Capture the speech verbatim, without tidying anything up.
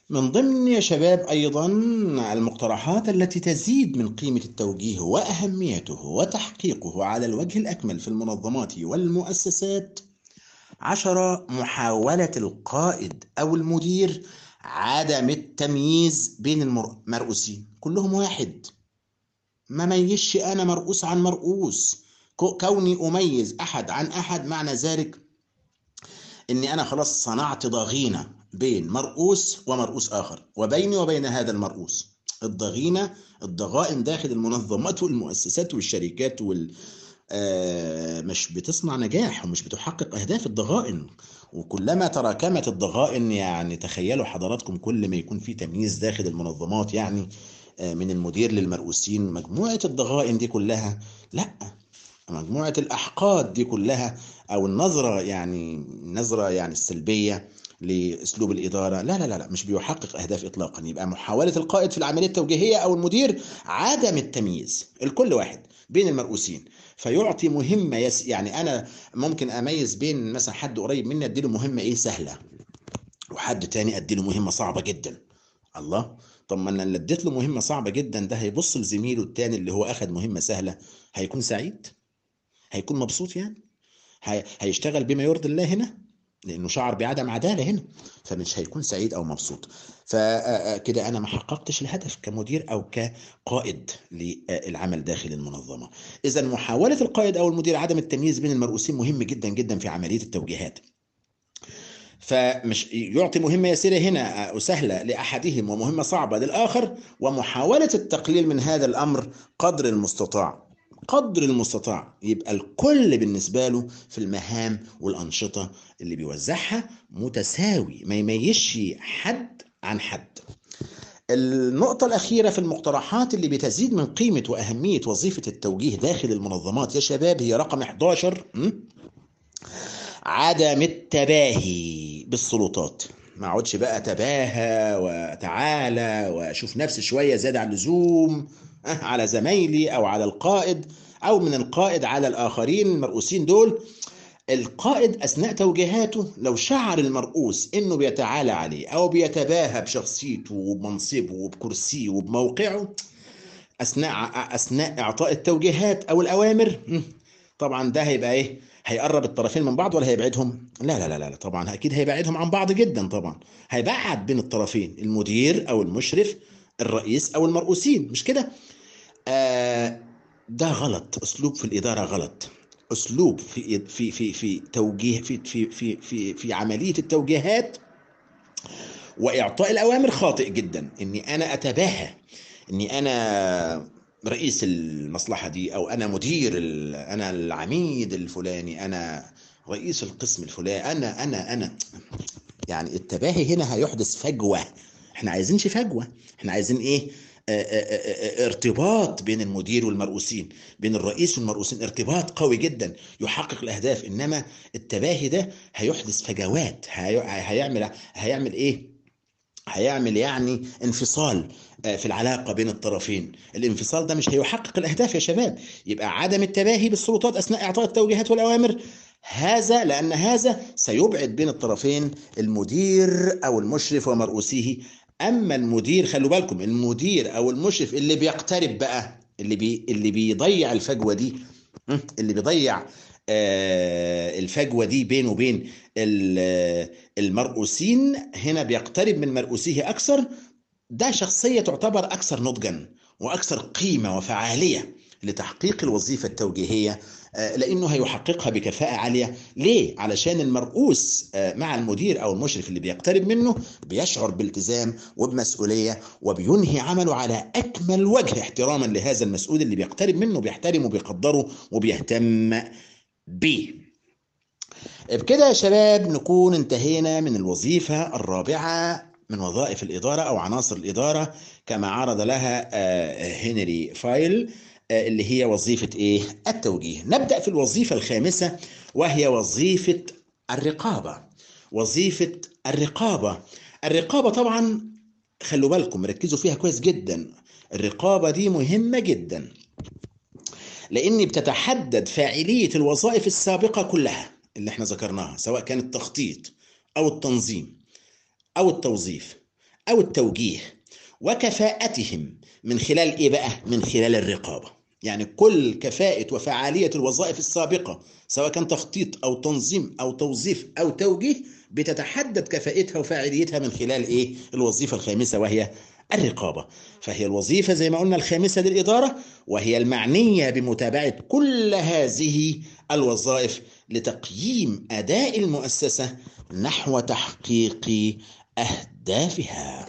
من ضمن يا شباب أيضا المقترحات التي تزيد من قيمة التوجيه وأهميته وتحقيقه على الوجه الأكمل في المنظمات والمؤسسات. عشرة، محاولة القائد أو المدير عدم التمييز بين المرؤوسين، كلهم واحد. ما ميزش أنا مرؤوس عن مرؤوس. كوني أميز أحد عن أحد معنى ذلك اني انا خلاص صنعت ضغينه بين مرؤوس ومرؤوس اخر، وبيني وبين هذا المرؤوس. الضغينه الضغائن داخل المنظمات والمؤسسات والشركات وال آه مش بتصنع نجاح ومش بتحقق اهداف الضغائن. وكلما تراكمت الضغائن، يعني تخيلوا حضراتكم كل ما يكون في تمييز داخل المنظمات، يعني آه من المدير للمرؤوسين، مجموعه الضغائن دي كلها، لا، مجموعة الأحقاد دي كلها، أو النظرة يعني النظرة يعني السلبية لأسلوب الإدارة، لا لا لا لا، مش بيحقق أهداف إطلاقا. يبقى محاولة القائد في العملية التوجيهية أو المدير عدم التمييز الكل واحد بين المرؤوسين، فيعطي مهمة يس يعني أنا ممكن أميز بين مثلا حد قريب مني أديله مهمة إيه سهلة، وحد تاني أديله مهمة صعبة جدا. الله، طب ما انا اللي اديت له مهمة صعبة جدا ده هيبص لزميله التاني اللي هو أخد مهمة سهلة، هيكون سعيد؟ هيكون مبسوط يعني؟ هي... هيشتغل بما يرضي الله هنا؟ لانه شعر بعدم عداله هنا، فمش هيكون سعيد او مبسوط. فكده انا ما حققتش الهدف كمدير او كقائد للعمل داخل المنظمه. اذا محاوله القائد او المدير عدم التمييز بين المرؤوسين مهم جدا جدا في عمليه التوجيهات. فمش يعطي مهمة يسيرة هنا وسهلة لأحدهم ومهمة صعبة للآخر، ومحاولة التقليل من هذا الأمر قدر المستطاع. قدر المستطاع يبقى الكل بالنسبة له في المهام والأنشطة اللي بيوزعها متساوي، ما يميزش حد عن حد. النقطة الأخيرة في المقترحات اللي بتزيد من قيمة وأهمية وظيفة التوجيه داخل المنظمات يا شباب هي رقم احداشر، عدم التباهي بالسلطات. ما اقعدش بقى اتباهى وتعالى واشوف نفسي شويه زياده عن اللزوم على زمايلي او على القائد، او من القائد على الاخرين المرؤوسين دول. القائد اثناء توجيهاته لو شعر المرؤوس انه بيتعالى عليه او بيتباهى بشخصيته وبمنصبه وبكرسيه وبموقعه اثناء اثناء اعطاء التوجيهات او الاوامر، طبعا ده هيبقى ايه؟ هيقرب الطرفين من بعض ولا هيبعدهم؟ لا لا لا لا، طبعا اكيد هيبعدهم عن بعض جدا. طبعا هيبعد بين الطرفين، المدير او المشرف، الرئيس او المرؤوسين، مش كده؟ آه ده غلط، اسلوب في الاداره غلط، اسلوب في في في في توجيه في في في في في عمليه التوجيهات واعطاء الاوامر خاطئ جدا. اني انا اتباهى اني انا رئيس المصلحه دي، او انا مدير انا العميد الفلاني، انا رئيس القسم الفلاني، انا انا انا يعني التباهي هنا هيحدث فجوه. احنا عايزينش فجوه، احنا عايزين ايه؟ آآ آآ ارتباط بين المدير والمرؤوسين، بين الرئيس والمرؤوسين، ارتباط قوي جدا يحقق الاهداف. انما التباهي ده هيحدث فجوات، هي... هيعمل هيعمل ايه؟ هيعمل يعني انفصال في العلاقة بين الطرفين. الانفصال ده مش هيحقق الأهداف يا شباب. يبقى عدم التباهي بالسلطات أثناء إعطاء التوجيهات والأوامر، هذا لأن هذا سيبعد بين الطرفين، المدير أو المشرف ومرؤوسيه. أما المدير، خلوا بالكم، المدير أو المشرف اللي بيقترب بقى، اللي بي اللي بيضيع الفجوة دي، اللي بيضيع آه الفجوة دي بينه وبين المرؤوسين، هنا بيقترب من مرؤوسيه أكثر. ده شخصية تعتبر أكثر نضجا وأكثر قيمة وفعالية لتحقيق الوظيفة التوجيهية، لأنه هيحققها بكفاءة عالية. ليه؟ علشان المرؤوس مع المدير أو المشرف اللي بيقترب منه بيشعر بالتزام وبمسؤولية، وبينهي عمله على أكمل وجه احتراما لهذا المسؤول اللي بيقترب منه، بيحترمه وبيقدره وبيهتم به. بكده يا شباب نكون انتهينا من الوظيفة الرابعة من وظائف الإدارة أو عناصر الإدارة كما عرض لها هنري فايل، اللي هي وظيفة إيه؟ التوجيه. نبدأ في الوظيفة الخامسة، وهي وظيفة الرقابة. وظيفة الرقابة الرقابة طبعا خلوا بالكم، ركزوا فيها كويس جدا. الرقابة دي مهمة جدا لأن بتتحدد فاعلية الوظائف السابقة كلها اللي احنا ذكرناها، سواء كان التخطيط أو التنظيم أو التوظيف أو التوجيه، وكفاءتهم من خلال إيه بقى؟ من خلال الرقابة. يعني كل كفاءة وفعالية الوظائف السابقة سواء كان تخطيط أو تنظيم أو توظيف أو توجيه بتتحدد كفاءتها وفاعليتها من خلال إيه؟ الوظيفة الخامسة وهي الرقابة. فهي الوظيفة زي ما قلنا الخامسة للإدارة، وهي المعنية بمتابعة كل هذه الوظائف لتقييم أداء المؤسسة نحو تحقيق أهدافها.